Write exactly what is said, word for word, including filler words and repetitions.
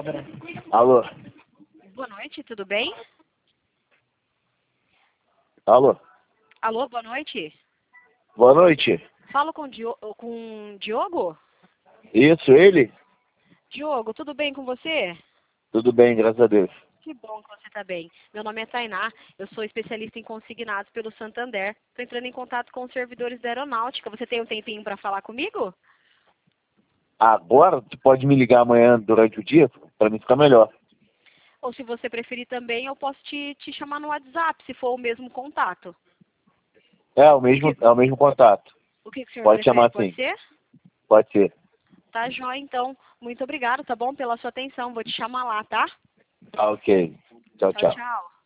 cobrar. Alô? Boa noite, tudo bem? Alô? Alô, boa noite. Boa noite. Falo com, Dio com Diogo? Isso, ele? Diogo, tudo bem com você? Tudo bem, graças a Deus. Que bom que você está bem. Meu nome é Tainá, eu sou especialista em consignados pelo Santander. Estou entrando em contato com os servidores da aeronáutica. Você tem um tempinho para falar comigo? Agora? Tu pode me ligar amanhã durante o dia? Pra mim ficar melhor. Ou se você preferir também, eu posso te, te chamar no WhatsApp, se for o mesmo contato. É, o mesmo, é o mesmo contato. O que, que o senhor Pode prefere? chamar Pode assim. ser? Pode ser. Tá, jóia, então. Muito obrigada, tá bom? Pela sua atenção. Vou te chamar lá, tá? Tá, ok. Tchau, Tchau, tchau. tchau.